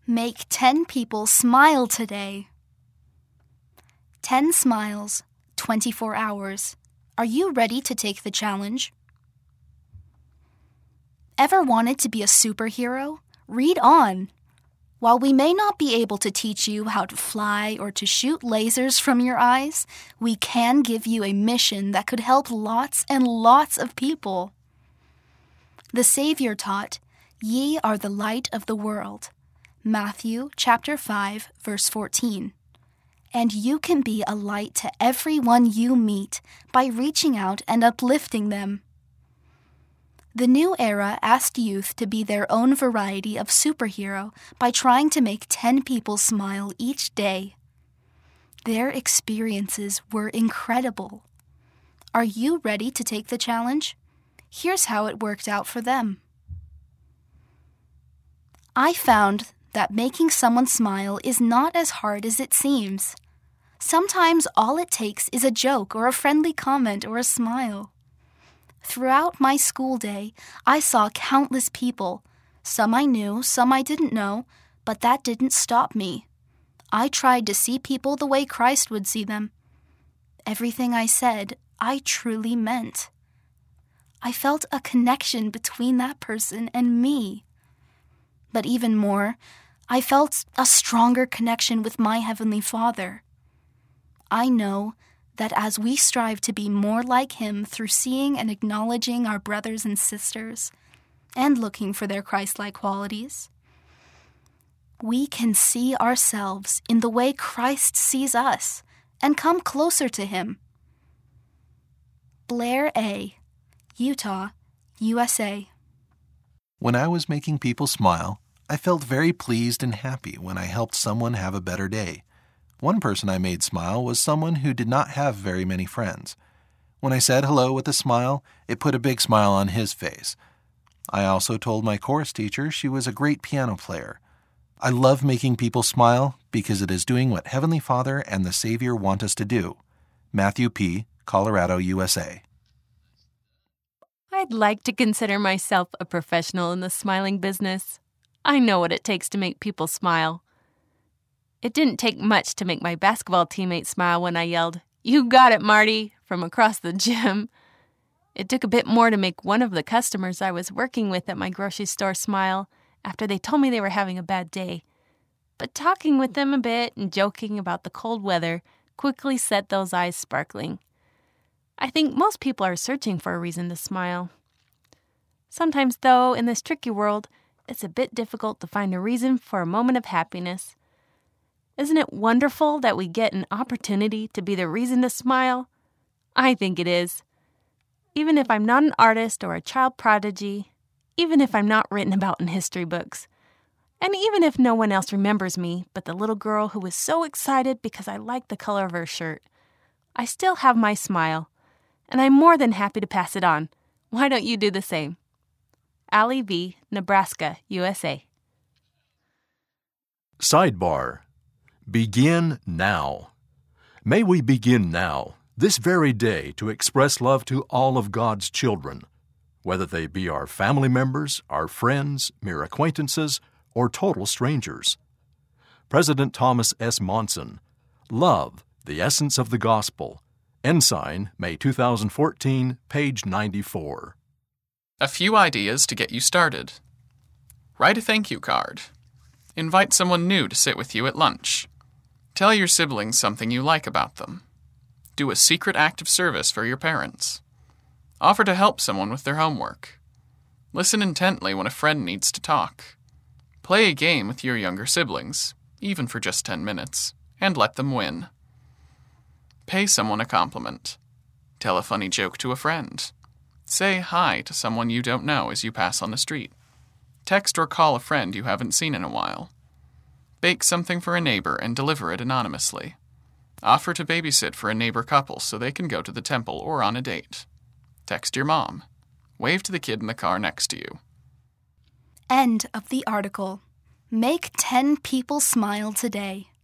Make 10 people smile today. 10 smiles, 24 hours. Are you ready to take the challenge? Ever wanted to be a superhero? Read on. While we may not be able to teach you how to fly or to shoot lasers from your eyes, we can give you a mission that could help lots and lots of people. The Savior taught, "Ye are the light of the world." Matthew chapter 5, verse 14. And you can be a light to everyone you meet by reaching out and uplifting them. The new era asked youth to be their own variety of superhero by trying to make 10 people smile each day. Their experiences were incredible. Are you ready to take the challenge? Here's how it worked out for them. I found that making someone smile is not as hard as it seems. Sometimes all it takes is a joke or a friendly comment or a smile. Throughout my school day, I saw countless people. Some I knew, some I didn't know, but that didn't stop me. I tried to see people the way Christ would see them. Everything I said, I truly meant. I felt a connection between that person and me. But even more, I felt a stronger connection with my Heavenly Father. I know that as we strive to be more like Him through seeing and acknowledging our brothers and sisters and looking for their Christ-like qualities, we can see ourselves in the way Christ sees us and come closer to Him. Blair A., Utah, USA. When I was making people smile, I felt very pleased and happy when I helped someone have a better day. One person I made smile was someone who did not have very many friends. When I said hello with a smile, it put a big smile on his face. I also told my chorus teacher she was a great piano player. I love making people smile because it is doing what Heavenly Father and the Savior want us to do. Matthew P., Colorado, USA. I'd like to consider myself a professional in the smiling business. I know what it takes to make people smile. It didn't take much to make my basketball teammates smile when I yelled, "You got it, Marty," from across the gym. It took a bit more to make one of the customers I was working with at my grocery store smile after they told me they were having a bad day. But talking with them a bit and joking about the cold weather quickly set those eyes sparkling. I think most people are searching for a reason to smile. Sometimes, though, in this tricky world, it's a bit difficult to find a reason for a moment of happiness. Isn't it wonderful that we get an opportunity to be the reason to smile? I think it is. Even if I'm not an artist or a child prodigy, even if I'm not written about in history books, and even if no one else remembers me but the little girl who was so excited because I liked the color of her shirt, I still have my smile, and I'm more than happy to pass it on. Why don't you do the same? Allie V., Nebraska, USA. Sidebar. Begin now. May we begin now, this very day, to express love to all of God's children, whether they be our family members, our friends, mere acquaintances, or total strangers. President Thomas S. Monson, Love, the Essence of the Gospel. Ensign, May 2014, page 94. A few ideas to get you started. Write a thank you card. Invite someone new to sit with you at lunch. Tell your siblings something you like about them. Do a secret act of service for your parents. Offer to help someone with their homework. Listen intently when a friend needs to talk. Play a game with your younger siblings, even for just 10 minutes, and let them win. Pay someone a compliment. Tell a funny joke to a friend. Say hi to someone you don't know as you pass on the street. Text or call a friend you haven't seen in a while. Bake something for a neighbor and deliver it anonymously. Offer to babysit for a neighbor couple so they can go to the temple or on a date. Text your mom. Wave to the kid in the car next to you. End of the article. Make 10 people smile today.